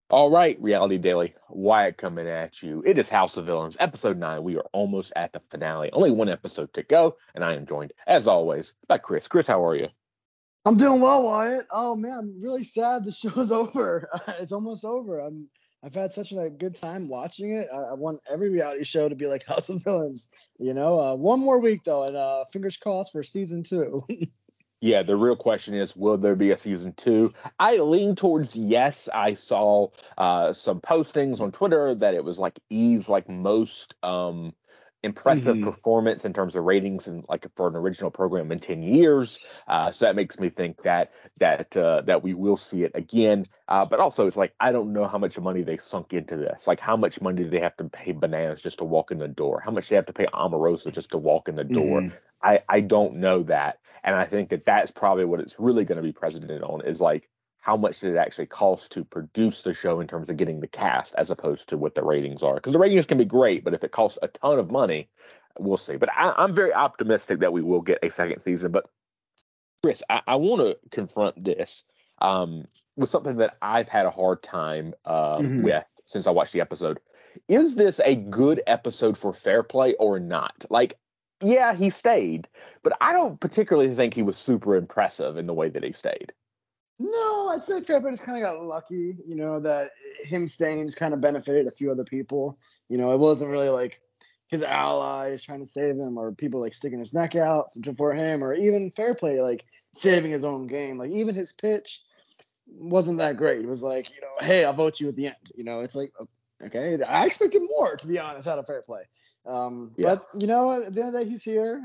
All right, Reality Daily, Wyatt coming at you. It is House of Villains, episode 9. We are almost at the finale. Only one episode to go, and I am joined, as always, by Chris. Chris, how are you? I'm doing well, Wyatt. Oh man, I'm really sad the show's over. It's almost over. I've had such a good time watching it. I want every reality show to be like House of Villains. One more week though, and fingers crossed for season 2. Yeah, the real question is, will there be a season 2? I lean towards yes. I saw some postings on Twitter that it was like E's like most impressive hmm performance in terms of ratings and like for an original program in 10 years. So that makes me think that we will see it again. But also it's like I don't know how much money they sunk into this. Like how much money do they have to pay Bananas just to walk in the door? How much do they have to pay Omarosa just to walk in the door? hmm I don't know that. And I think that that's probably what it's really going to be predicated on is like how much did it actually cost to produce the show in terms of getting the cast as opposed to what the ratings are. Because the ratings can be great, but if it costs a ton of money, we'll see. But I'm very optimistic that we will get a second season. But Chris, I want to confront this with something that I've had a hard time hmm with since I watched the episode. Is this a good episode for Fair Play or not? Like, yeah, he stayed, but I don't particularly think he was super impressive in the way that he stayed. No, I'd say Fairfield just kind of got lucky. That him staying just kind of benefited a few other people. It wasn't really like his allies trying to save him or people like sticking his neck out for him or even Fair Play like saving his own game. Like even his pitch wasn't that great. It was like, hey, I'll vote you at the end. It's like, okay, I expected more, to be honest, out of Fair Play. Yeah. But at the end of the day, he's here.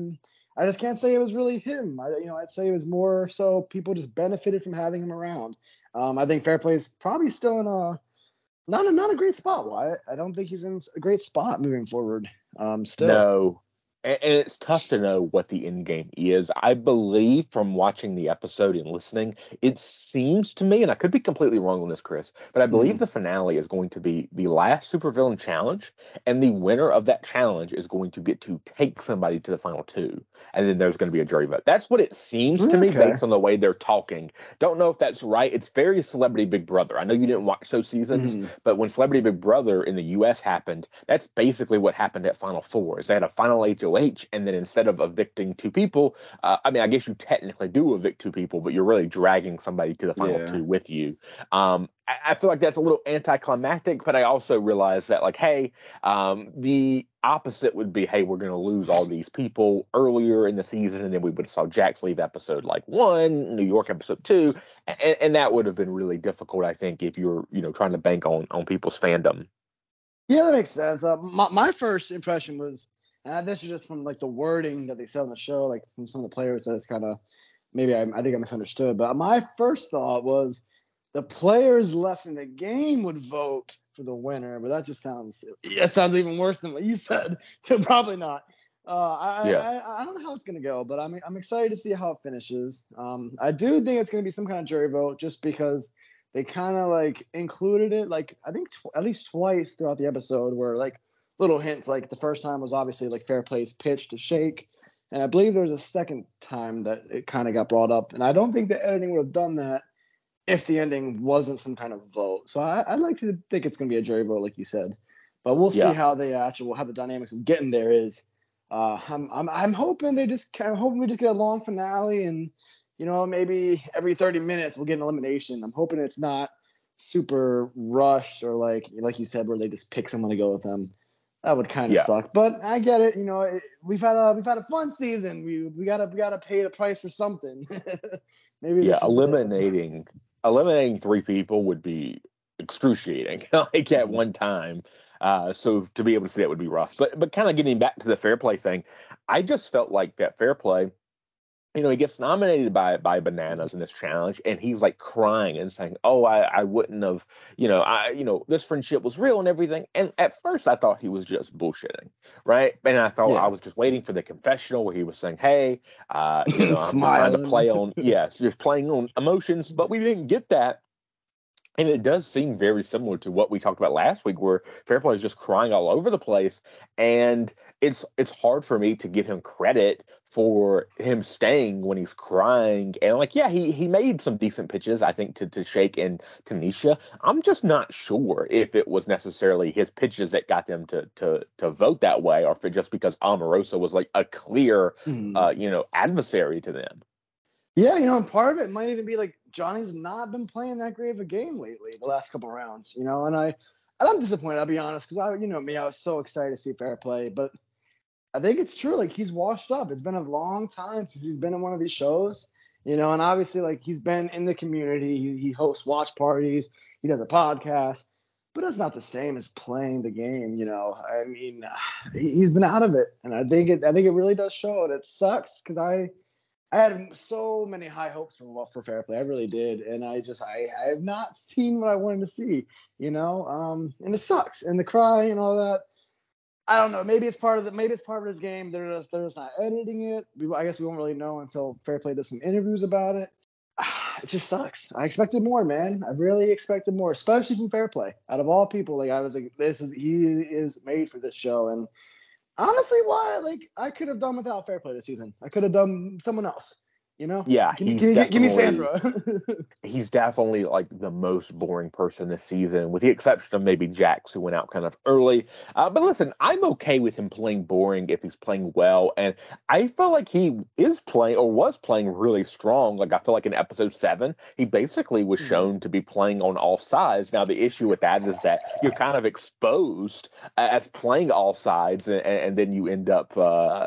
I just can't say it was really him. I'd say it was more so people just benefited from having him around. I think Fair Play is probably still in a not a great spot. Why? I don't think he's in a great spot moving forward. Still. No. And it's tough to know what the end game is. I believe from watching the episode and listening, it seems to me, and I could be completely wrong on this, Chris, but I believe Mhm. the finale is going to be the last supervillain challenge, and the winner of that challenge is going to get to take somebody to the final two, and then there's going to be a jury vote. That's what it seems to me Okay. based on the way they're talking. Don't know if that's right. It's very Celebrity Big Brother. I know you didn't watch those seasons, Mhm. but when Celebrity Big Brother in the U.S. happened, that's basically what happened at Final Four. Is they had a final HOH, and then instead of evicting two people, I mean, I guess you technically do evict two people, but you're really dragging somebody to the final Yeah. two with you. I feel like that's a little anticlimactic, but I also realize that, like, hey, the opposite would be, hey, we're going to lose all these people earlier in the season, and then we would have saw Jax leave episode like 1, New York episode 2, and that would have been really difficult, I think, if you're trying to bank on people's fandom. Yeah, that makes sense. My first impression was, and this is just from like the wording that they said on the show, like from some of the players, that it's kind of maybe I think I misunderstood. But my first thought was the players left in the game would vote for the winner, but that just sounds even worse than what you said. So probably not. Yeah. I don't know how it's gonna go, but I'm excited to see how it finishes. I do think it's gonna be some kind of jury vote, just because they kind of like included it, like I think at least twice throughout the episode, where like little hints. Like the first time was obviously like Fair Play's pitch to Shake, and I believe there was a second time that it kind of got brought up, and I don't think the editing would have done that if the ending wasn't some kind of vote. So I'd like to think it's going to be a jury vote, like you said, but we'll see Yeah. how how the dynamics of getting there is. I'm hoping they just kind of hoping we just get a long finale, and maybe every 30 minutes we'll get an elimination. I'm hoping it's not super rushed or like you said, where they just pick someone to go with them. That would kind of Yeah. suck, but I get it. We've had a fun season. We gotta pay the price for something. Maybe Yeah. this is it. Eliminating three people would be excruciating, like at Mhm. one time. So to be able to see that would be rough. But kind of getting back to the Fair Play thing, I just felt like that Fair Play, he gets nominated by Bananas in this challenge, and he's like crying and saying, "Oh, I wouldn't have, this friendship was real and everything." And at first, I thought he was just bullshitting, right? And I thought I Yeah, was just waiting for the confessional where he was saying, "Hey, I'm just trying to smiling. play on, yes, just playing on emotions," but we didn't get that. And it does seem very similar to what we talked about last week, where Fairplay is just crying all over the place, and it's hard for me to give him credit for him staying when he's crying. And like, yeah, he made some decent pitches, I think, to Shake and Tanisha. I'm just not sure if it was necessarily his pitches that got them to vote that way, or if it just because Omarosa was like a clear, adversary to them. Yeah, and part of it might even be like Johnny's not been playing that great of a game lately, the last couple rounds, and I'm disappointed, I'll be honest, because I was so excited to see Fairplay, but I think it's true, like he's washed up. It's been a long time since he's been in one of these shows, and obviously like he's been in the community, he hosts watch parties, he does a podcast, but it's not the same as playing the game, I mean, he's been out of it, and I think it really does show, and it sucks because I had so many high hopes for Fairplay. I really did. And I have not seen what I wanted to see, and it sucks. And the crying and all that, I don't know. Maybe it's part of his game. They're just not editing it. I guess we won't really know until Fairplay does some interviews about it. It just sucks. I expected more, man. I really expected more, especially from Fairplay. Out of all people, like I was like, he is made for this show. And honestly, why? Like, I could have done without Fairplay this season. I could have done someone else. Yeah, give me Sandra. He's definitely like the most boring person this season, with the exception of maybe Jax, who went out kind of early. But listen, I'm okay with him playing boring if he's playing well, and I feel like he is playing or was playing really strong. Like I feel like in episode 7, he basically was shown to be playing on all sides. Now the issue with that is that you're kind of exposed as playing all sides, and then you end up,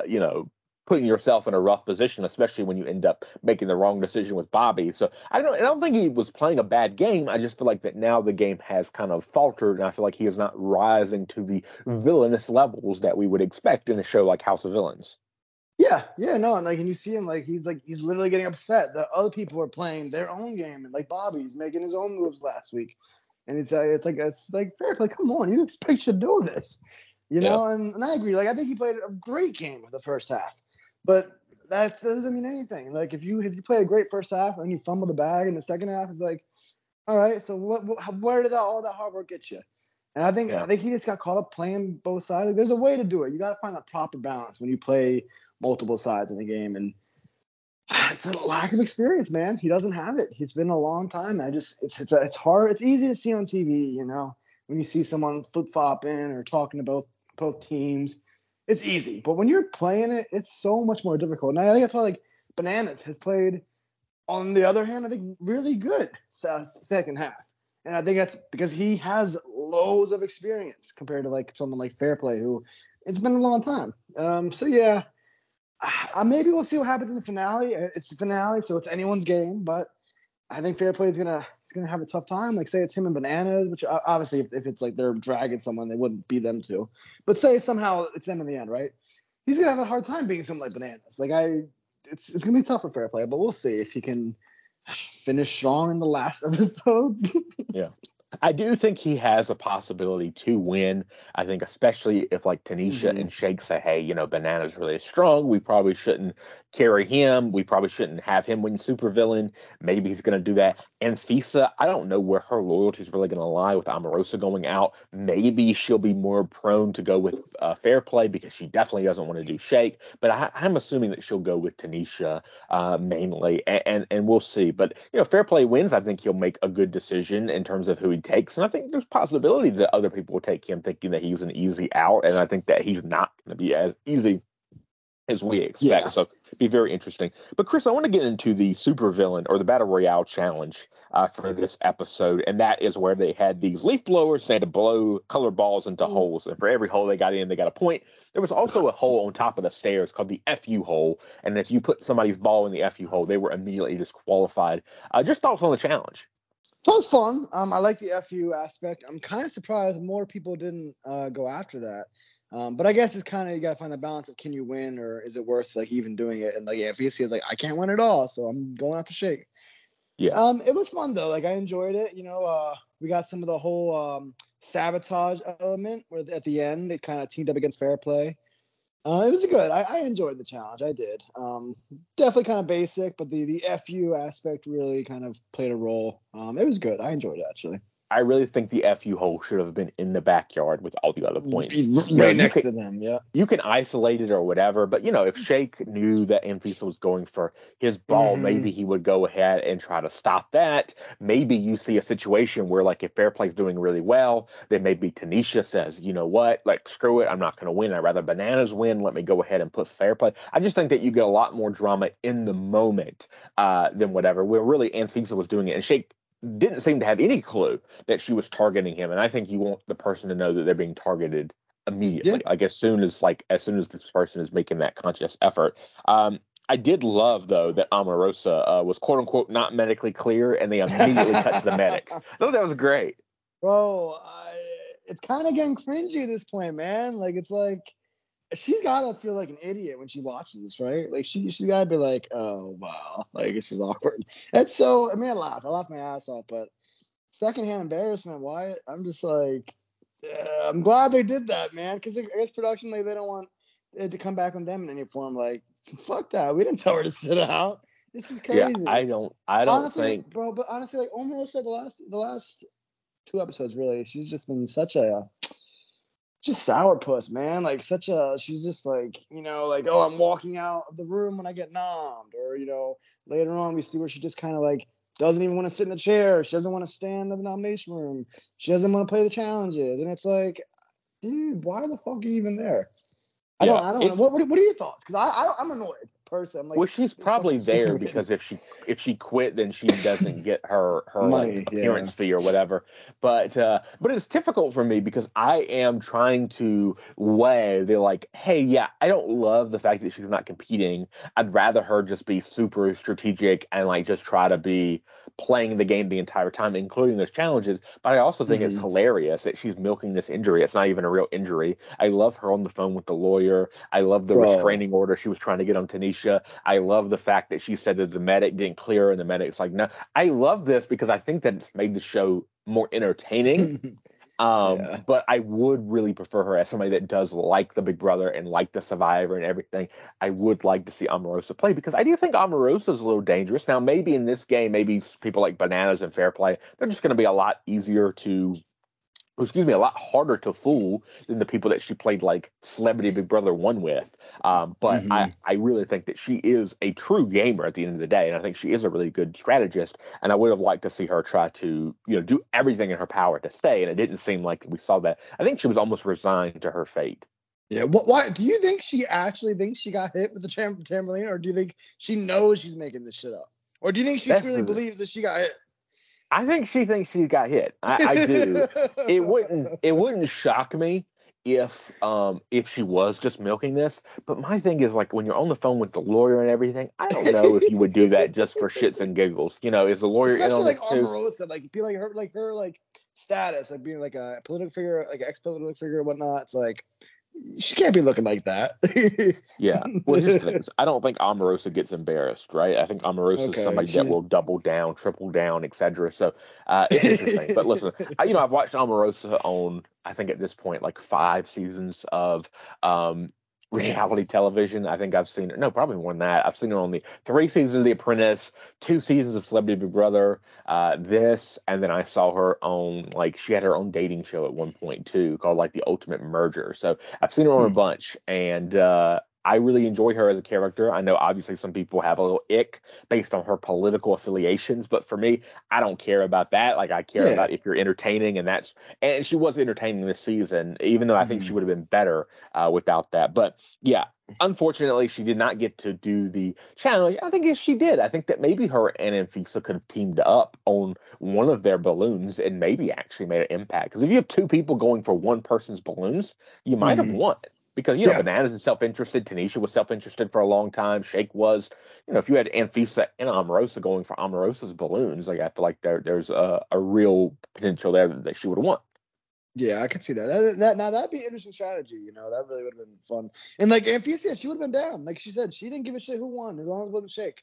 putting yourself in a rough position, especially when you end up making the wrong decision with Bobby. So I don't think he was playing a bad game. I just feel like that now the game has kind of faltered, and I feel like he is not rising to the villainous levels that we would expect in a show like House of Villains. Yeah, no, and you see him he's literally getting upset that other people are playing their own game, and like Bobby's making his own moves last week, and it's like Fairplay, come on, you expect to do this, and I agree. Like I think he played a great game in the first half. But that doesn't mean anything. Like if you play a great first half and you fumble the bag in the second half, it's like, all right, so where did all that hard work get you? And I think he just got caught up playing both sides. Like, there's a way to do it. You got to find a proper balance when you play multiple sides in the game, and it's a lack of experience, man. He doesn't have it. It's been a long time. It's hard. It's easy to see on TV, when you see someone flip flopping or talking to both teams. It's easy, but when you're playing it, it's so much more difficult. And I think that's why like Bananas has played, on the other hand, I think really good second half. And I think that's because he has loads of experience compared to like someone like Fairplay, who it's been a long time. So yeah, maybe we'll see what happens in the finale. It's the finale, so it's anyone's game, but I think Fairplay is gonna have a tough time. Like say it's him and Bananas, which obviously if it's like they're dragging someone, they wouldn't be them two. But say somehow it's them in the end, right? He's gonna have a hard time being someone like Bananas. Like it's gonna be tough for Fairplay, but we'll see if he can finish strong in the last episode. Yeah. I do think he has a possibility to win. I think especially if like Tanisha and Shake say, hey, Banana's really strong. We probably shouldn't carry him. We probably shouldn't have him win supervillain. Maybe he's going to do that. And Fisa, I don't know where her loyalty is really going to lie with Omarosa going out. Maybe she'll be more prone to go with Fairplay because she definitely doesn't want to do Shake. But I'm assuming that she'll go with Tanisha mainly, and we'll see. But Fairplay wins. I think he'll make a good decision in terms of who he takes, and I think there's possibility that other people will take him thinking that he's an easy out, and I think that he's not going to be as easy as we expect. Yeah. So it'd be very interesting. But Chris, I want to get into the supervillain or the Battle Royale challenge for this episode, and that is where they had these leaf blowers. They had to blow colored balls into holes, and for every hole they got in, they got a point. There was also a hole on top of the stairs called the FU hole, and if you put somebody's ball in the FU hole, they were immediately disqualified. Just thoughts on the challenge? Sounds fun. I like the FU aspect. I'm kind of surprised more people didn't go after that. But I guess it's kind of, you got to find the balance of can you win or is it worth like even doing it? And like, if he is like, I can't win at all, so I'm going after Shake. Yeah. It was fun though. Like I enjoyed it. We got some of the whole sabotage element where at the end they kind of teamed up against Fairplay. It was good. I enjoyed the challenge. I did. Definitely kind of basic, but the FU aspect really kind of played a role. It was good. I enjoyed it actually. I really think the FU hole should have been in the backyard with all the other points. Right next to them, yeah. You can isolate it or whatever, but if Shake knew that Anfisa was going for his ball, maybe he would go ahead and try to stop that. Maybe you see a situation where, like, if Fairplay's doing really well, then maybe Tanisha says, you know what, like, screw it, I'm not going to win. I'd rather Bananas win. Let me go ahead and put Fairplay. I just think that you get a lot more drama in the moment than whatever. Where really Anfisa was doing it, and Shake didn't seem to have any clue that she was targeting him. And I think you want the person to know that they're being targeted immediately. Yeah. Like as soon as this person is making that conscious effort. I did love though that Omarosa was quote unquote not medically clear, and they immediately cut to the medic. I thought that was great. Bro, it's kind of getting cringy at this point, man. Like it's like she's gotta feel like an idiot when she watches this, right? Like she's gotta be like, oh wow, like this is awkward. That's so. I mean, I laughed my ass off, but secondhand embarrassment. Why? I'm just like, I'm glad they did that, man, because I guess production they don't want it to come back on them in any form. Like, fuck that. We didn't tell her to sit out. This is crazy. Yeah, I don't honestly, think, bro. But honestly, like almost said the last 2 episodes, really, she's just been such a just sourpuss, man. Like she's just like, like, oh, I'm walking out of the room when I get nommed, or later on we see where she just kind of like doesn't even want to sit in a chair. She doesn't want to stand in the nomination room. She doesn't want to play the challenges, and it's like, dude, why the fuck are you even there? I don't know. What are your thoughts? Because I'm annoyed person. I'm like, well, she's probably there because if she quit, then she doesn't get her money, like appearance fee or whatever. But it's difficult for me because I am trying to weigh the like, hey, yeah, I don't love the fact that she's not competing. I'd rather her just be super strategic and like just try to be playing the game the entire time, including those challenges. But I also think it's hilarious that she's milking this injury. It's not even a real injury. I love her on the phone with the lawyer. I love the restraining order she was trying to get on Tanisha. I love the fact that she said that the medic didn't clear her, and the medic's like, no. I love this because I think that it's made the show more entertaining. But I would really prefer her as somebody that does like the Big Brother and like the Survivor and everything. I would like to see Omarosa play because I do think Omarosa is a little dangerous. Now, maybe in this game, maybe people like Bananas and Fairplay, they're just going to be a lot a lot harder to fool than the people that she played like Celebrity Big Brother 1 with. But I really think that she is a true gamer at the end of the day, and I think she is a really good strategist, and I would have liked to see her try to do everything in her power to stay, and it didn't seem like we saw that. I think she was almost resigned to her fate. Yeah. Why do you think she actually thinks she got hit with the trampoline, or do you think she knows she's making this shit up? Or do you think she truly believes that she got hit? I think she thinks she got hit. I do. It wouldn't shock me if she was just milking this. But my thing is, like, when you're on the phone with the lawyer and everything, I don't know if you would do that just for shits and giggles. Is the lawyer especially in on like too? Omarosa, like be like her status, like being like a political figure, like an ex-political figure, and whatnot. It's like she can't be looking like that. Yeah. Well, here's the thing. I don't think Omarosa gets embarrassed, right? I think Omarosa is somebody that will double down, triple down, etc. So it's interesting. But listen, I've watched Omarosa on, I think at this point, like 5 seasons of reality television. I think I've seen her. No, probably more than that. I've seen her on the 3 seasons of The Apprentice, 2 seasons of Celebrity Big Brother, this, and then I saw her on, like, she had her own dating show at one point too, called like The Ultimate Merger. So I've seen her on a bunch, and I really enjoy her as a character. I know obviously some people have a little ick based on her political affiliations, but for me, I don't care about that. Like, I care about if you're entertaining, and she was entertaining this season, even though I think she would have been better without that. But yeah, unfortunately, she did not get to do the challenge. I think if she did, I think that maybe her and Anfisa could have teamed up on one of their balloons and maybe actually made an impact. Because if you have 2 people going for one person's balloons, you might have won. Because, Bananas is self-interested. Tanisha was self-interested for a long time. Shake was. If you had Anfisa and Omarosa going for Omarosa's balloons, like, I feel like there's a real potential there that she would have won. Yeah, I could see that. Now that'd be an interesting strategy. That really would have been fun. And like Anfisa, she would have been down. Like she said, she didn't give a shit who won as long as it wasn't Shake.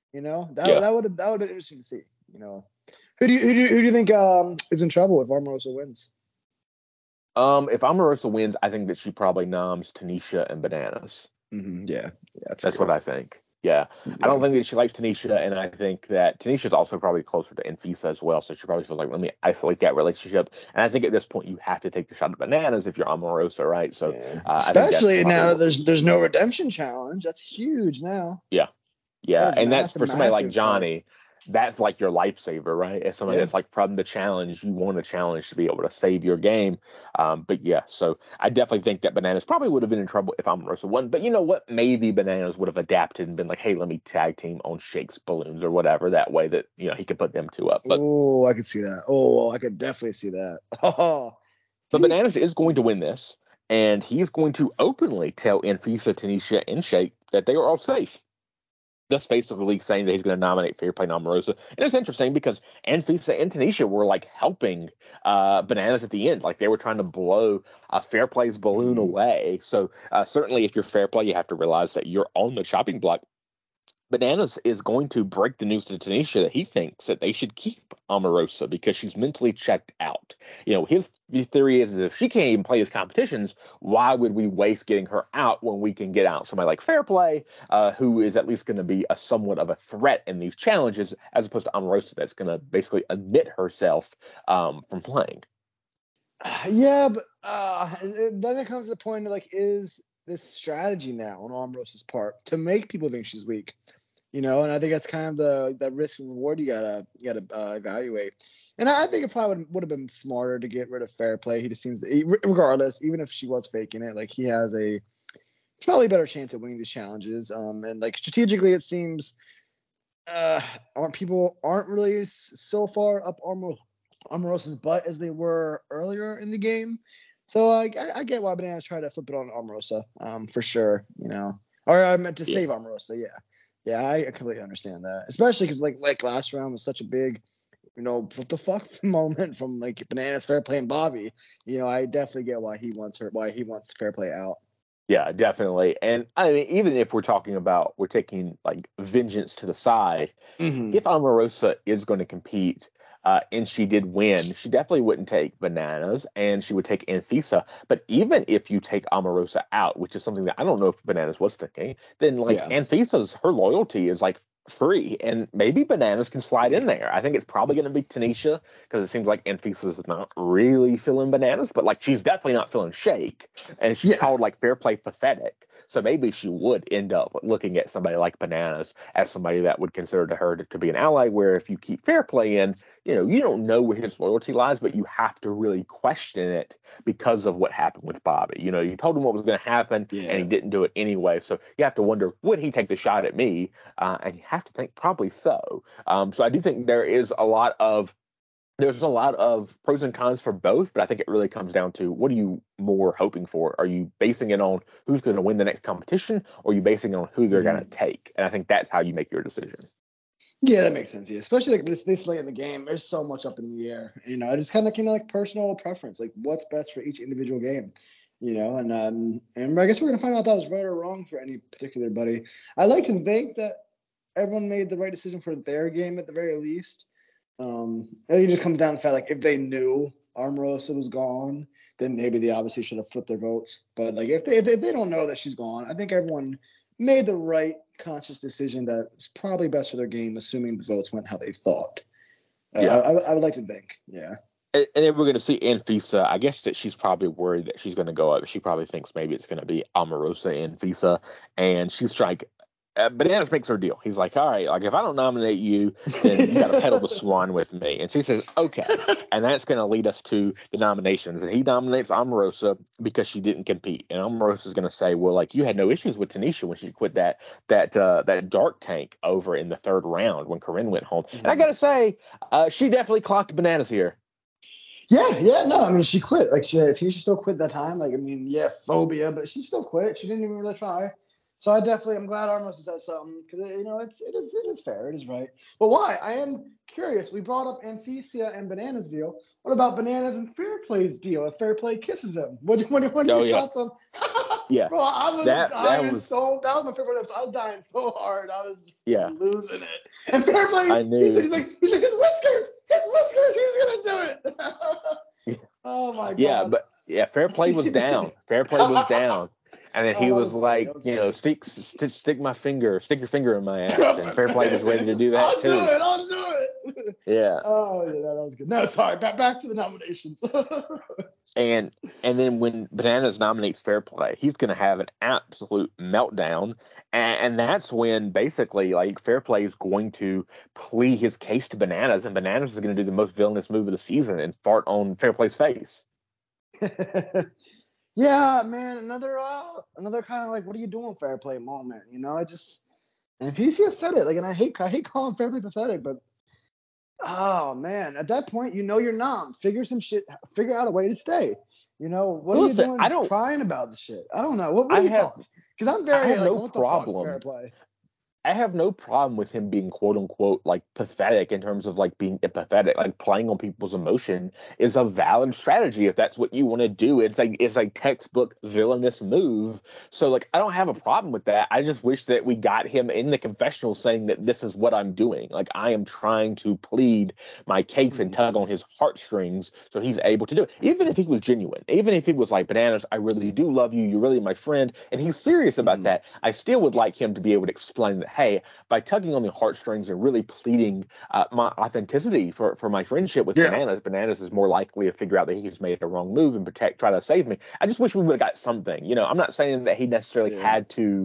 That would have been interesting to see. Who do you think is in trouble if Omarosa wins? If Omarosa wins, I think that she probably noms Tanisha and Bananas. Yeah, that's That's fair. what I think. Yeah. I Yeah. don't think that she likes Tanisha, and I think that Tanisha's also probably closer to Enfisa as well, so she probably feels like, let me isolate that relationship. And I think at this point, you have to take the shot at Bananas if you're Omarosa, right? So Yeah. I think that's Especially probably now what we there's no redemption challenge. That's huge now. Yeah. That Yeah. is And that's massive, for somebody like massive part. Johnny, that's like your lifesaver, right? As somebody Yeah. that's like from the challenge, you want a challenge to be able to save your game. But yeah, so I definitely think that Bananas probably would have been in trouble if Omarosa won. But you know what? Maybe Bananas would have adapted and been like, hey, let me tag team on Shake's balloons or whatever. That way that, he could put them two up. But Oh, I could see that. Oh, I could definitely see that. Oh, but see, Bananas is going to win this, and he's going to openly tell Anfisa, Tanisha, and Shake that they are all safe. Just basically saying that he's going to nominate Fair Play and Omarosa. And it's interesting because Anfisa and Tanisha were like helping Bananas at the end. Like they were trying to blow Fair Play's balloon away. So certainly if you're Fair Play, you have to realize that you're on the chopping block. Bananas is going to break the news to Tanisha that he thinks that they should keep Omarosa because she's mentally checked out. His theory is that if she can't even play his competitions, why would we waste getting her out when we can get out somebody like Fairplay, who is at least going to be a somewhat of a threat in these challenges, as opposed to Omarosa that's going to basically admit herself from playing. Yeah, but then it comes to the point of like, is this strategy now on Omarosa's part to make people think she's weak? And I think that's kind of the risk and reward you gotta evaluate. And I think it probably would have been smarter to get rid of Fair Play. He just seems, regardless, even if she was faking it, like he has a probably better chance at winning these challenges. And like strategically, it seems aren't really so far up Omarosa's butt as they were earlier in the game. So I get why Bananas tried to flip it on Omarosa, for sure. Or I meant to save Omarosa, yeah. Yeah, I completely understand that, especially because like last round was such a big, what the fuck moment from like Bananas, Fair Play, and Bobby. I definitely get why he wants Fair Play out. Yeah, definitely. And I mean, even if we're taking like vengeance to the side, if Omarosa is going to compete, and she did win, she definitely wouldn't take Bananas and she would take Anfisa. But even if you take Omarosa out, which is something that I don't know if Bananas was thinking, then like Anfisa's, her loyalty is like free, and maybe Bananas can slide in there. I think it's probably going to be Tanisha because it seems like Anfisa's not really feeling Bananas, but like she's definitely not feeling Shake, and she's called like Fair Play pathetic. So maybe she would end up looking at somebody like Bananas as somebody that would consider to her to be an ally. Where if you keep Fair Play in, you don't know where his loyalty lies, but you have to really question it because of what happened with Bobby. You told him what was going to happen, and he didn't do it anyway. So you have to wonder, would he take the shot at me? And you have to think probably so. So I do think there's a lot of pros and cons for both, but I think it really comes down to what are you more hoping for? Are you basing it on who's going to win the next competition, or are you basing it on who they're going to take? And I think that's how you make your decision. Yeah, that makes sense. Yeah, especially like this late in the game, there's so much up in the air. It just kind of like personal preference, like what's best for each individual game. And I guess we're gonna find out if that was right or wrong for any particular buddy. I like to think that everyone made the right decision for their game at the very least. I think it just comes down to the fact like if they knew Omarosa was gone, then maybe they obviously should have flipped their votes. But like if they don't know that she's gone, I think everyone made the right conscious decision that it's probably best for their game, assuming the votes went how they thought. I would like to think, yeah. And then we're going to see Anfisa. I guess that she's probably worried that she's going to go up. She probably thinks maybe it's going to be Omarosa and Anfisa, and she's like, Bananas makes her deal. He's like, all right, like if I don't nominate you, then you got to pedal the swan with me. And she says, okay. And that's going to lead us to the nominations. And he nominates Omarosa because she didn't compete. And Omarosa is going to say, well, like you had no issues with Tanisha when she quit that dark tank over in the third round when Corinne went home. And I got to say, she definitely clocked Bananas here. Yeah, no, I mean, she quit. Like, Tanisha still quit that time. Like, I mean, yeah, phobia, but she still quit. She didn't even really try. So I'm glad Omarosa said something because it is fair, it is right. But why? I am curious. We brought up Anfisa and Bananas deal. What about Bananas and Fair Play's deal? If Fair Play kisses him, what are your thoughts on? Yeah, bro, I was that was my favorite episode. I was dying so hard. I was just losing it. And Fair Play, I knew. He's like his whiskers, he's gonna do it. Oh my god. Yeah, fair play was down. Fair play was down. And then Oh, he that was was funny. like, That was you know, funny. stick your finger in my ass. And fair play was ready to do that I'll too. do it. I'll do it. Yeah. Oh, yeah, that was good. No, sorry. Back to the nominations. And then when Bananas nominates Fair Play, he's going to have an absolute meltdown, and that's when basically like Fair Play is going to plea his case to Bananas, and Bananas is going to do the most villainous move of the season and fart on Fair Play's face. Yeah, man. Another kind of like, what are you doing, Fair Play moment? You know, and if he's just said it, like, and I hate calling Fair Play pathetic, but oh man, at that point, you know you're numb. Figure out a way to stay. You know, what are you Listen, doing crying about the shit? I don't know. What are I your have thoughts? Because I'm I very have like, no what the fuck, Fair problem. Play? I have no problem with him being quote unquote like pathetic in terms of like being empathetic, like playing on people's emotion is a valid strategy if that's what you want to do. It's like textbook villainous move. So like I don't have a problem with that. I just wish that we got him in the confessional saying that this is what I'm doing. Like I am trying to plead my case and tug on his heartstrings so he's able to do it. Even if he was genuine, even if he was like, Bananas, I really do love you. You're really my friend. And he's serious about that. I still would like him to be able to explain that, hey, by tugging on the heartstrings and really pleading my authenticity for my friendship with Bananas is more likely to figure out that he's made a wrong move and try to save me. I just wish we would have got something. You know, I'm not saying that he necessarily had to,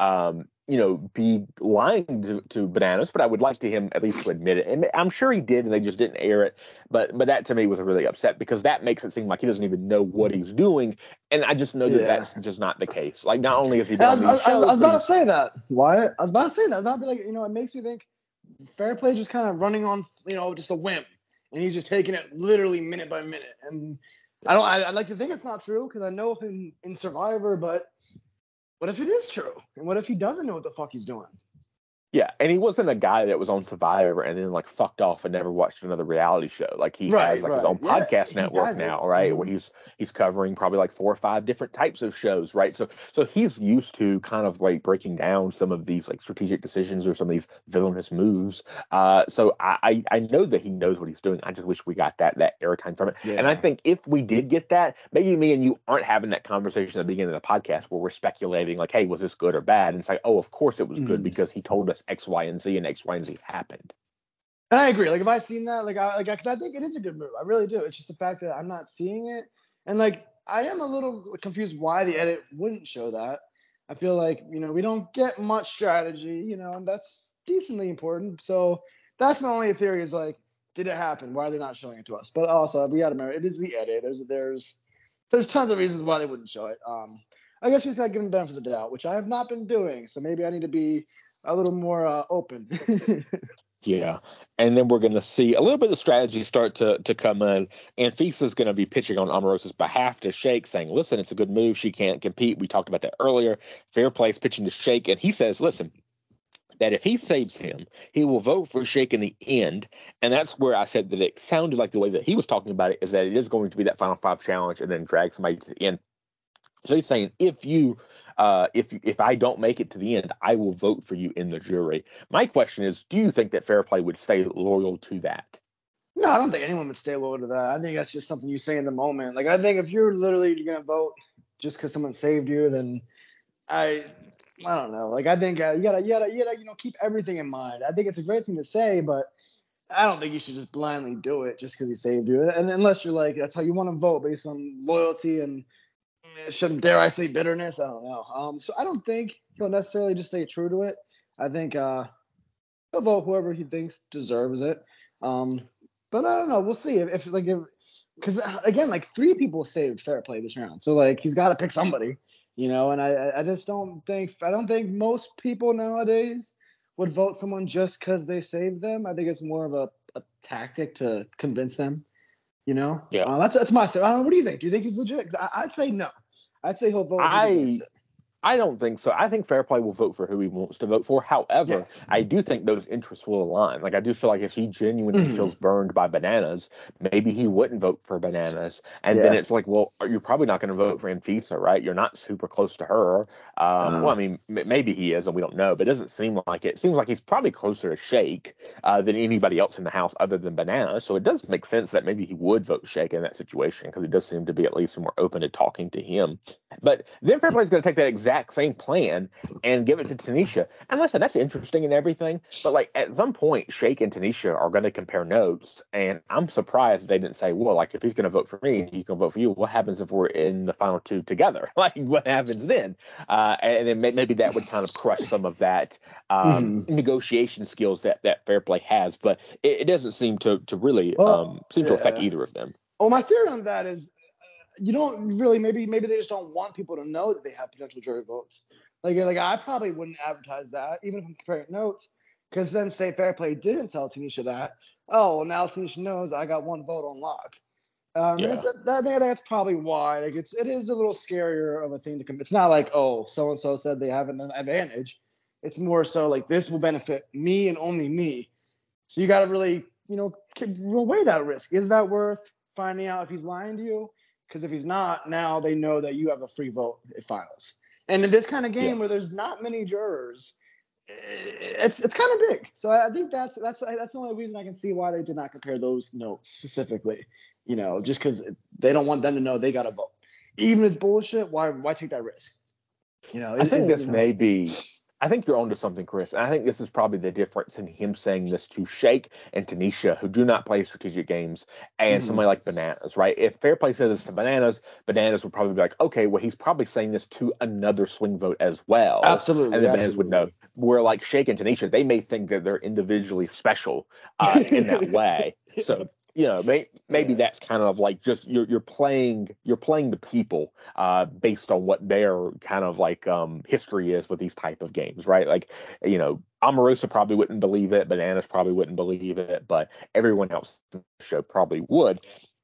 be lying to Bananas, but I would like to him at least to admit it. And I'm sure he did, and they just didn't air it. But that to me was really upset because that makes it seem like he doesn't even know what he's doing. And I just know that that's just not the case. Like, not only is he been on these shows, I was about to say that. Wyatt. I was about to say that. I'd be like, you know, it makes me think Fair Play just kind of running on, you know, just a whim, and he's just taking it literally minute by minute. And I'd like to think it's not true because I know him in Survivor, but what if it is true? And what if he doesn't know what the fuck he's doing? Yeah, and he wasn't a guy that was on Survivor and then like fucked off and never watched another reality show. Like he has like his own podcast network now, right? Where he's covering probably like 4 or 5 different types of shows, right? So he's used to kind of like breaking down some of these like strategic decisions or some of these villainous moves. So I know that he knows what he's doing. I just wish we got that airtime from it. Yeah. And I think if we did get that, maybe me and you aren't having that conversation at the beginning of the podcast where we're speculating like, hey, was this good or bad? And it's like, oh, of course it was good because he told us X, Y, and Z, and X, Y, and Z happened. And I agree. Like, if I seen that, because I think it is a good move. I really do. It's just the fact that I'm not seeing it, and like, I am a little confused why the edit wouldn't show that. I feel like, you know, we don't get much strategy, you know, and that's decently important. So that's my only theory is like, did it happen? Why are they not showing it to us? But also, we got to remember, it is the edit. There's tons of reasons why they wouldn't show it. I guess we just got to give them the benefit of the doubt, which I have not been doing. So maybe I need to be a little more open. Yeah. And then we're going to see a little bit of strategy start to come in. And Fisa's going to be pitching on Omarosa's behalf to Shake, saying, listen, it's a good move. She can't compete. We talked about that earlier. Fair Play's pitching to Shake. And he says, listen, that if he saves him, he will vote for Shake in the end. And that's where I said that it sounded like the way that he was talking about it is that it is going to be that Final 5 challenge and then drag somebody to the end. So he's saying, if I don't make it to the end, I will vote for you in the jury. My question is, do you think that Fair Play would stay loyal to that? No, I don't think anyone would stay loyal to that. I think that's just something you say in the moment. Like, I think if you're literally going to vote just because someone saved you, then I don't know. Like, I think you gotta, you know, keep everything in mind. I think it's a great thing to say, but I don't think you should just blindly do it just because he saved you. And unless you're like, that's how you want to vote based on loyalty and shouldn't dare I say bitterness? I don't know. So I don't think he'll necessarily just stay true to it. I think he'll vote whoever he thinks deserves it. But I don't know. We'll see because again, like 3 people saved Fair Play this round, so like he's got to pick somebody, you know. And I just don't think most people nowadays would vote someone just because they saved them. I think it's more of a tactic to convince them. You know, yeah. That's my theory. I don't know. What do you think? Do you think he's legit? 'Cause I'd say no. I'd say he'll vote. I don't think so. I think Fairplay will vote for who he wants to vote for. However, Yes. I do think those interests will align. Like, I do feel like if he genuinely Mhm. feels burned by Bananas, maybe he wouldn't vote for Bananas. And then Yeah. it's like, well, you're probably not going to vote for Anfisa, right? You're not super close to her. Well, I mean, maybe he is, and we don't know, but it doesn't seem like it. It seems like he's probably closer to Shake than anybody else in the house other than Bananas. So it does make sense that maybe he would vote Shake in that situation because he does seem to be at least more open to talking to him. But then Fairplay's going to take that exact same plan and give it to Tanisha. And listen, that's interesting and everything. But like at some point, Shake and Tanisha are going to compare notes. And I'm surprised they didn't say, well, like if he's going to vote for me, he's going to vote for you. What happens if we're in the final two together? Like what happens then? And then maybe that would kind of crush some of that Mhm. negotiation skills that Fairplay has. But it doesn't seem to really Well, seem to affect yeah. either of them. Well, my theory on that is you don't really maybe they just don't want people to know that they have potential jury votes. Like I probably wouldn't advertise that even if I'm comparing notes, because then say Fairplay didn't tell Tanisha that. Oh, well, now Tanisha knows I got one vote on lock. Yeah. I think that's probably why. Like it is a little scarier of a thing to come. It's not like, oh, so and so said they have an advantage. It's more so like this will benefit me and only me. So you got to really, weigh that risk. Is that worth finding out if he's lying to you? Because if he's not, now they know that you have a free vote at finals. And in this kind of game where there's not many jurors, it's kind of big. So I think that's the only reason I can see why they did not compare those notes specifically. Just because they don't want them to know they got to vote. Even if it's bullshit, why take that risk? I think this may be. I think you're onto something, Chris. And I think this is probably the difference in him saying this to Shake and Tanisha, who do not play strategic games, and somebody like Bananas, right? If Fairplay says this to Bananas, Bananas would probably be like, okay, well, he's probably saying this to another swing vote as well. Absolutely. And then Bananas would know. Where like Shake and Tanisha, they may think that they're individually special in that way. So maybe that's kind of like just you're playing the people based on what their kind of like history is with these type of games, right? Like Omarosa probably wouldn't believe it, Bananas probably wouldn't believe it, but everyone else in the show probably would.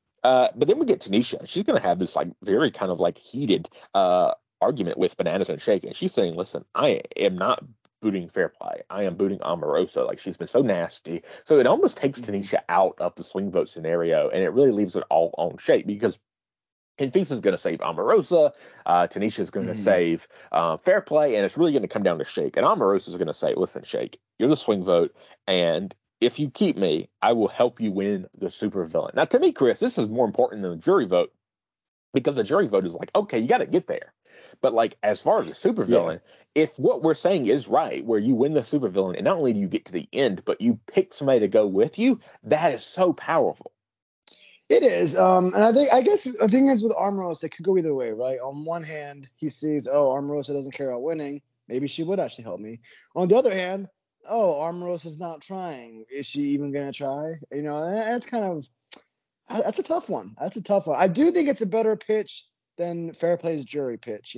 But then we get Tanisha. She's going to have this like very kind of like heated argument with Bananas and Shake, and she's saying, "Listen, I am not booting Fairplay. I am booting Omarosa. Like she's been so nasty." So it almost takes Tanisha out of the swing vote scenario, and it really leaves it all on Shake because Anfisa's going to save Omarosa, Tanisha's going to save Fairplay, and it's really going to come down to Shake. And Omarosa's going to say, "Listen, Shake, you're the swing vote, and if you keep me, I will help you win the supervillain." Now, to me, Chris, this is more important than the jury vote because the jury vote is like, okay, you got to get there. But like as far as the supervillain, if what we're saying is right, where you win the supervillain, and not only do you get to the end, but you pick somebody to go with you, that is so powerful. It is. And I guess the thing is with Omarosa, it could go either way, right? On one hand, he sees, oh, Omarosa doesn't care about winning. Maybe she would actually help me. On the other hand, oh, Omarosa's not trying. Is she even going to try? That's that's a tough one. That's a tough one. I do think it's a better pitch than Fairplay's jury pitch.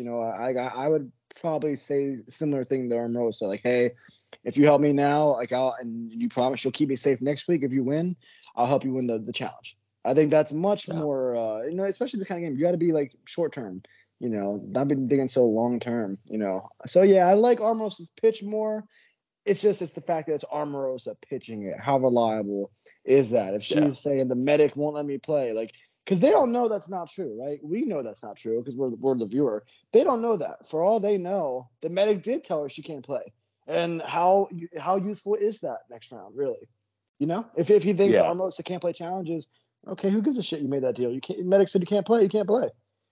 I would probably say a similar thing to Omarosa. Like, hey, if you help me now, and you promise you'll keep me safe next week if you win, I'll help you win the challenge. I think that's much more, especially this kind of game. You got to be like short term, not be thinking so long term, So yeah, I like Omarosa's pitch more. It's the fact that it's Omarosa pitching it. How reliable is that? If she's saying the medic won't let me play, because they don't know that's not true, right? We know that's not true because we're the viewer. They don't know that. For all they know, the medic did tell her she can't play. And how useful is that next round, really? If he thinks that Omarosa can't play challenges, okay, who gives a shit? You made that deal. Medic said you can't play. You can't play.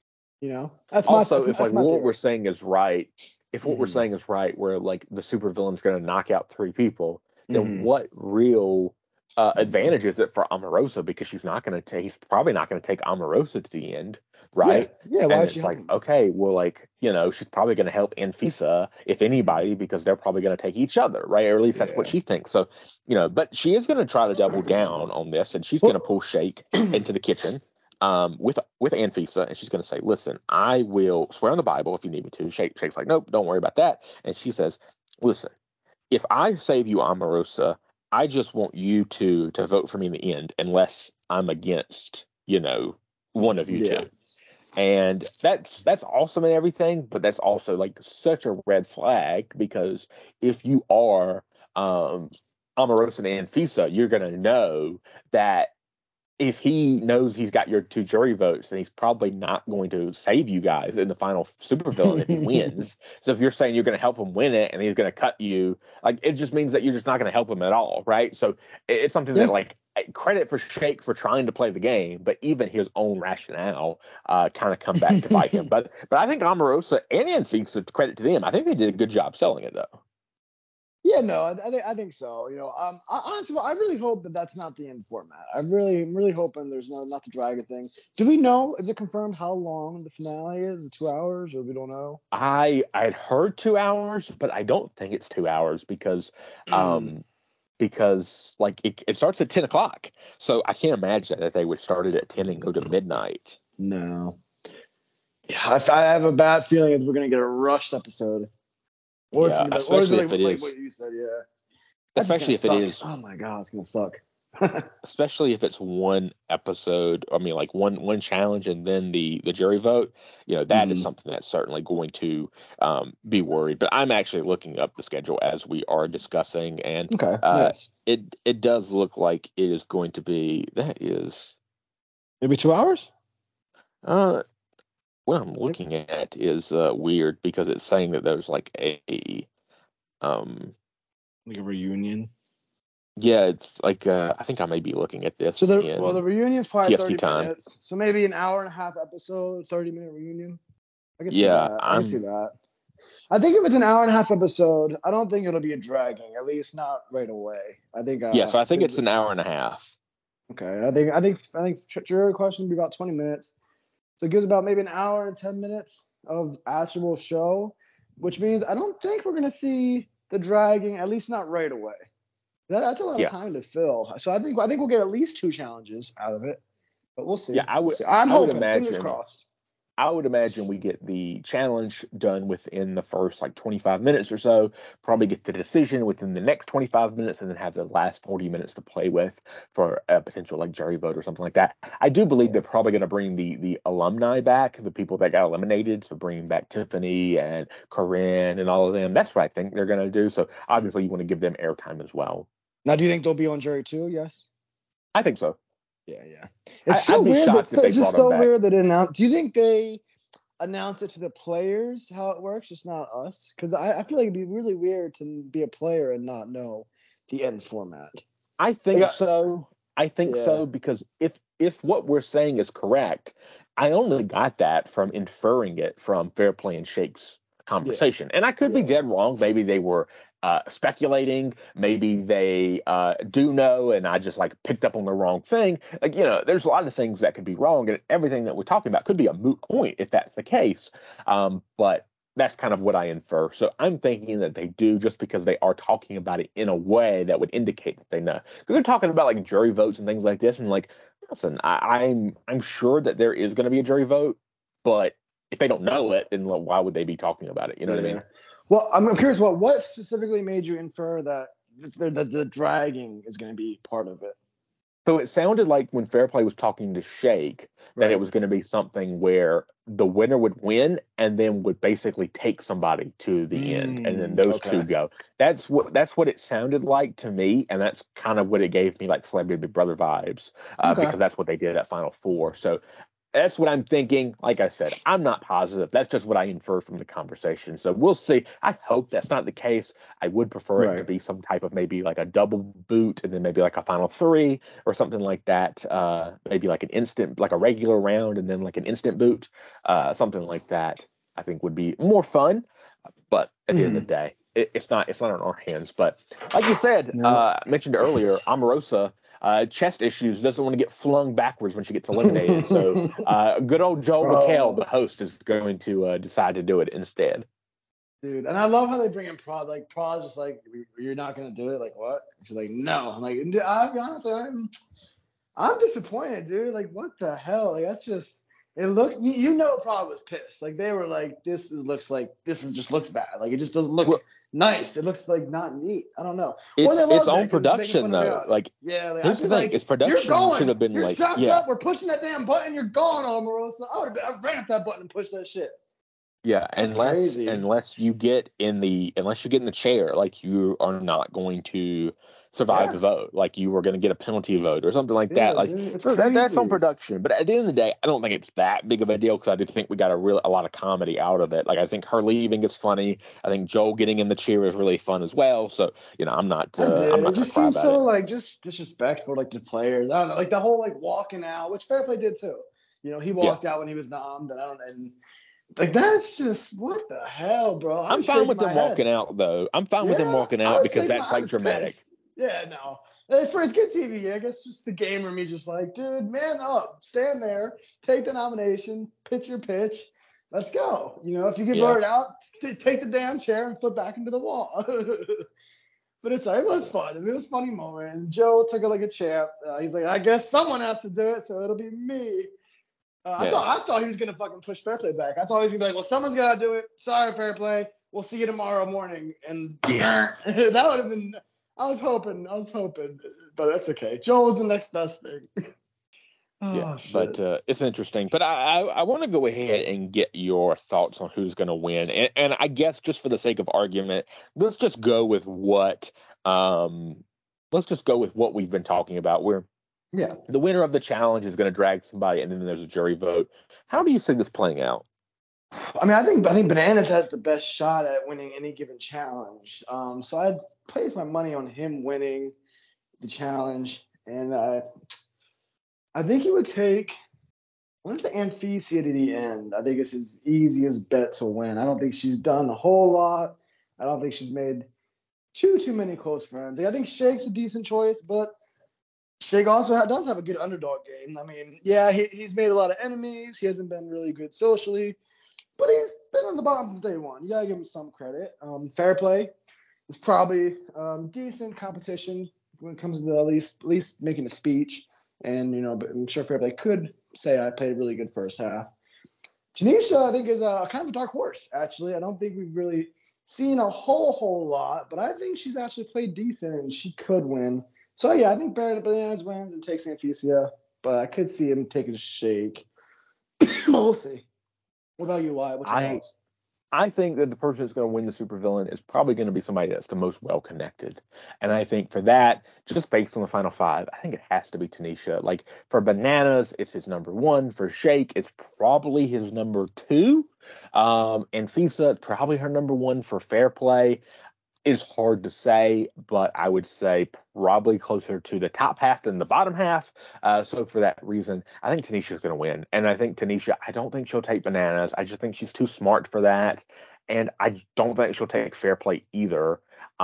That's also my, if that's like what theory. we're saying is right. If what we're saying is right, where like the supervillain's going to knock out 3 people, then what real advantage is it for Omarosa? Because he's probably not going to take Omarosa to the end, right? Yeah. Why and would she it's help like, him? okay, well, she's probably going to help Anfisa, if anybody, because they're probably going to take each other, right? Or at least that's what she thinks. So, but she is going to try to double down on this, and she's going to pull Shake into the kitchen with Anfisa, and she's going to say, "Listen, I will swear on the Bible if you need me to." Shake's like, "Nope, don't worry about that." And she says, "Listen, if I save you, Omarosa, I just want you to vote for me in the end, unless I'm against, one of you two." And that's awesome and everything, but that's also like such a red flag because if you are Omarosa and Fisa, you're gonna know that if he knows he's got your two jury votes, then he's probably not going to save you guys in the final supervillain if he wins. So if you're saying you're going to help him win it and he's going to cut you, like it just means that you're just not going to help him at all, right? So it's something Yeah. that like credit for Shake for trying to play the game, but even his own rationale kind of come back to bite him. But I think Omarosa and Anfisa, credit to them, I think they did a good job selling it though. Yeah, no, I think so. Honestly, I really hope that that's not the end format. I'm really hoping there's not the dragon thing. Do we know? Is it confirmed how long the finale is? Is it 2 hours, or we don't know? I'd heard 2 hours, but I don't think it's 2 hours because like it starts at 10 o'clock. So I can't imagine that they would start it at 10 and go to midnight. No. Yeah, I have a bad feeling that we're gonna get a rushed episode. Or it's Yeah, gonna be especially if it like is. what you said, yeah. Especially if it is. Oh my god, it's gonna suck. Especially if it's one episode. I mean, like one challenge and then the jury vote. That is something that's certainly going to be worried. But I'm actually looking up the schedule as we are discussing, and Okay, nice. it does look like it is going to be. That is Maybe 2 hours? What I'm looking at is weird because it's saying that there's like um Like a reunion. yeah, it's like I think I may be looking at this So the in reunion's probably PST 30 time. minutes. So maybe an hour and a half episode, 30-minute reunion. I can see Yeah, that. I can see that. I think if it's an hour and a half episode, I don't think it'll be a dragging. At least not right away. I think. Yeah, so I think it's an hour and a half. Okay, I think jury question will be about 20 minutes. So it gives about maybe an hour and 10 minutes of actual show, which means I don't think we're gonna see the dragging, at least not right away. That's a lot of time to fill. So I think we'll get at least 2 challenges out of it, but we'll see. Yeah, I'm hoping. Fingers crossed. I would imagine we get the challenge done within the first like 25 minutes or so, probably get the decision within the next 25 minutes, and then have the last 40 minutes to play with for a potential like jury vote or something like that. I do believe they're probably going to bring the alumni back, the people that got eliminated, so bringing back Tiffany and Corinne and all of them. That's what I think they're going to do. So obviously you want to give them airtime as well. Now, do you think they'll be on jury 2? Yes. I think so. Yeah. It's so weird. It's just so weird that it announced. Do you think they announce it to the players how it works, just not us? Because I feel like it'd be really weird to be a player and not know the end format. I think so. I think so because if what we're saying is correct, I only got that from inferring it from Fair Play and Shake's conversation, and I could be dead wrong. Maybe they were speculating. Maybe they do know, and I just like picked up on the wrong thing. Like there's a lot of things that could be wrong, and everything that we're talking about could be a moot point if that's the case. But that's kind of what I infer. So I'm thinking that they do just because they are talking about it in a way that would indicate that they know. Because they're talking about like jury votes and things like this, and like, listen, I'm sure that there is going to be a jury vote, but if they don't know it, then why would they be talking about it? You know what I mean? Well, I'm curious. What specifically made you infer that the dragging is going to be part of it? So it sounded like when Fair Play was talking to Shake that it was going to be something where the winner would win and then would basically take somebody to the end, and then those two go. That's what it sounded like to me, and that's kind of what it gave me like Celebrity Big Brother vibes, because that's what they did at Final Four. So that's what I'm thinking. Like I said, I'm not positive. That's just what I infer from the conversation. So we'll see. I hope that's not the case. I would prefer it to be some type of maybe like a double boot and then maybe like a final 3 or something like that. Maybe like an instant, like a regular round and then like an instant boot. Something like that I think would be more fun. But at the end of the day, it's not in our hands. But like you said, mentioned earlier, Omarosa, chest issues, doesn't want to get flung backwards when she gets eliminated. So good old Joel McHale, the host, is going to decide to do it instead. Dude, and I love how they bring in Prod. Like, Prod's just like, you're not going to do it? Like, what? She's like, no. I'm like, I'll be honest, I'm disappointed, dude. Like, what the hell? Like, that's just, It looks, you know, it probably was pissed. Like they were like, just looks bad. Like it just doesn't look Well, nice. It looks like not neat. I don't know. Or they it's loved on it because it's making production fun of though. reality. Like, Yeah, like, I'd here's be the thing: like, its you're production should going, have been you're like, strapped yeah, up, we're pushing that damn button, you're going, Omarosa. I ran up that button and pushed that shit. yeah. That's crazy. Unless you get in the chair, like you are not going to survive the Yeah, vote. Like you were going to get a penalty vote or something like that. yeah, Like dude, it's so that's on crazy. production. But at the end of the day, I don't think it's that big of a deal because I do think we got a lot of comedy out of it. Like I think her leaving is funny. I think Joel getting in the chair is really fun as well. So I I'm did. It not going to just cry seems about so it. like just disrespectful, like the players. I don't know, like the whole like walking out, which Fairplay did too. You know, he Yeah. walked out when he was nommed, and I don't, and like that's just what the hell, bro. I I'm was fine shaking with my them head. walking out though. I'm fine with them Yeah, walking I out was because shaking my. that's I like was dramatic. pissed. Yeah, no. For it's good TV. I guess just the gamer me, just like, dude, man up, stand there, take the nomination, pitch your pitch, let's go. You know, if you get Yeah. voted out, take the damn chair and flip back into the wall. But it was fun. I mean, it was a funny moment. And Joe took it like a champ. He's like, I guess someone has to do it, so it'll be me. Yeah. I thought he was gonna fucking push Fairplay back. I thought he was gonna be like, well, someone's gotta do it. Sorry, Fairplay. We'll see you tomorrow morning. And Yeah. that would have been. I was hoping, but that's okay. Joe was the next best thing. Yeah, Oh but shit. it's interesting. But I want to go ahead and get your thoughts on who's going to win, and I guess just for the sake of argument, let's just go with what let's just go with what we've been talking about. Where Yeah. the winner of the challenge is going to drag somebody, and then there's a jury vote. How do you see this playing out? I mean, I think Bananas has the best shot at winning any given challenge. So I'd place my money on him winning the challenge, and I think he would take. Once the Amphicia to the end, I think it's his easiest bet to win. I don't think she's done a whole lot. I don't think she's made too many close friends. Like, I think Shake's a decent choice, but Shake also does have a good underdog game. I mean, yeah, he's made a lot of enemies. He hasn't been really good socially, but he's been on the bottom since day one. You gotta give him some credit. Fair Play is probably decent competition when it comes to at least making a speech. And but I'm sure Fairplay could say I played a really good first half. Tanisha, I think, is a kind of a dark horse. Actually, I don't think we've really seen a whole lot, but I think she's actually played decent and she could win. So yeah, I think Barrett Bananas wins and takes Amphicia, but I could see him taking a Shake. We'll see. What about you, Wyatt? What's your I thoughts? I think that the person that's going to win the supervillain is probably going to be somebody that's the most well connected. And I think for that, just based on the final five, I think it has to be Tanisha. Like for Bananas, it's his number one. For Shake, it's probably his number two. And Fisa, probably her number one for Fair Play is hard to say, but I would say probably closer to the top half than the bottom half. So for that reason, I think Tanisha's going to win. And I think Tanisha, I don't think she'll take Bananas. I just think she's too smart for that. And I don't think she'll take Fair Play either.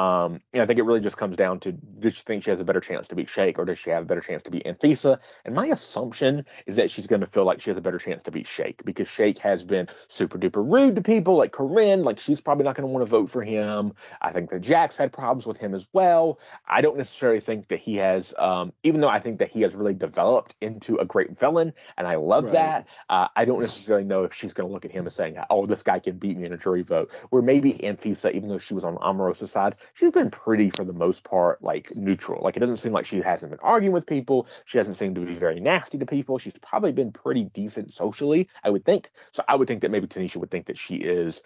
I think it really just comes down to, does she think she has a better chance to beat Shake, or does she have a better chance to beat Anfisa? And my assumption is that she's going to feel like she has a better chance to beat Shake because Shake has been super duper rude to people like Corinne. Like she's probably not going to want to vote for him. I think that Jax had problems with him as well. I don't necessarily think that he has, even though I think that he has really developed into a great villain, and I love Right. that. I don't necessarily know if she's going to look at him as saying, "Oh, this guy can beat me in a jury vote." Where maybe Anfisa, even though she was on Omarosa's side, she's been pretty for the most part, like neutral. Like it doesn't seem like she hasn't been arguing with people. She doesn't seem to be very nasty to people. She's probably been pretty decent socially, I would think. So I would think that maybe Tanisha would think that she is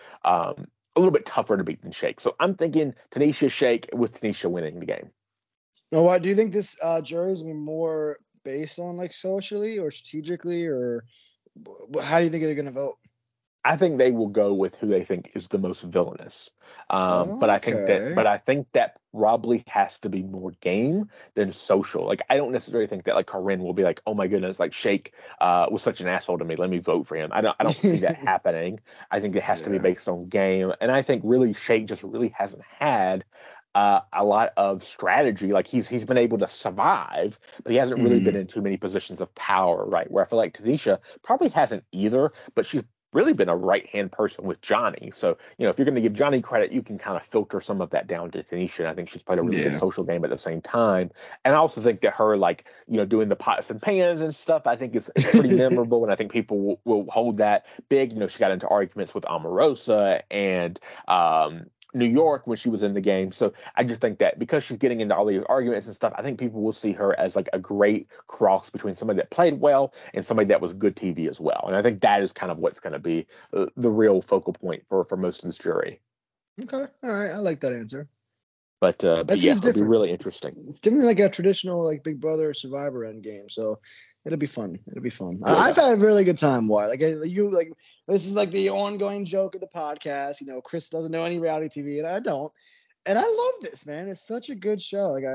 a little bit tougher to beat than Shake. So I'm thinking Tanisha Shake with Tanisha winning the game. Now, what do you think this jury is gonna be more based on like socially or strategically, or how do you think they're gonna vote? I think they will go with who they think is the most villainous. Okay. But I think that probably has to be more game than social. Like I don't necessarily think that like Corinne will be like, oh my goodness, like Shake was such an asshole to me. Let me vote for him. I don't see that happening. I think it has to be Yeah. based on game. And I think really Shake just really hasn't had a lot of strategy. Like he's been able to survive, but he hasn't really been Hmm. in too many positions of power, right? Where I feel like Tanisha probably hasn't either, but she's really been a right-hand person with Johnny. So, if you're going to give Johnny credit, you can kind of filter some of that down to Tanisha. I think she's played a really good social game at the same time. And I also think that her, like, doing the pots and pans and stuff, I think is pretty memorable. And I think people will hold that big. She got into arguments with Omarosa and New York when she was in the game. So I just think that because she's getting into all these arguments and stuff, I think people will see her as like a great cross between somebody that played well and somebody that was good TV as well. And I think that is kind of what's going to be the real focal point for most of this jury. Okay. All right. I like that answer. But yeah, it'll be really interesting. It's different like a traditional like Big Brother Survivor end game. So it'll be fun. Yeah. I've had a really good time. Why? This is like the ongoing joke of the podcast. Chris doesn't know any reality TV, and I don't. And I love this, man. It's such a good show. Like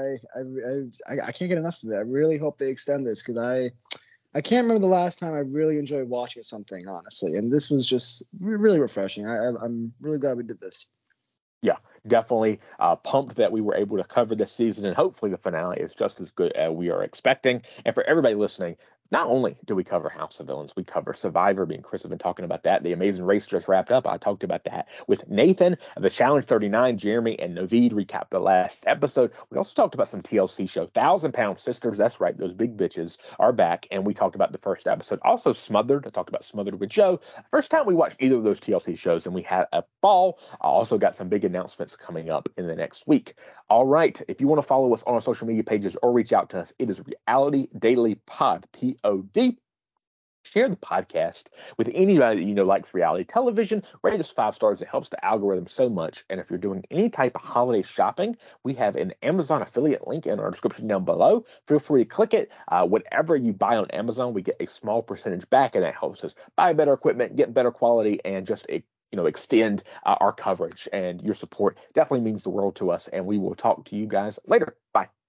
I can't get enough of it. I really hope they extend this because I can't remember the last time I really enjoyed watching something, honestly. And this was just really refreshing. I'm really glad we did this. Yeah, definitely pumped that we were able to cover this season, and hopefully the finale is just as good as we are expecting. And for everybody listening, not only do we cover House of Villains, we cover Survivor. Me and Chris have been talking about that. The Amazing Race just wrapped up. I talked about that with Nathan. The Challenge 39, Jeremy and Naveed recapped the last episode. We also talked about some TLC show. 1,000-Pound Sisters, that's right, those big bitches are back. And we talked about the first episode. Also Smothered. I talked about Smothered with Joe. First time we watched either of those TLC shows, and we had a ball. I also got some big announcements coming up in the next week. All right, if you want to follow us on our social media pages or reach out to us, it is Reality Daily Pod, P-O-D. Share the podcast with anybody that likes reality television. Rate us 5 stars. It helps the algorithm so much. And if you're doing any type of holiday shopping, we have an Amazon affiliate link in our description down below. Feel free to click it. Whatever you buy on Amazon, we get a small percentage back, and that helps us buy better equipment, get better quality, and just extend our coverage. And your support definitely means the world to us. And we will talk to you guys later. Bye.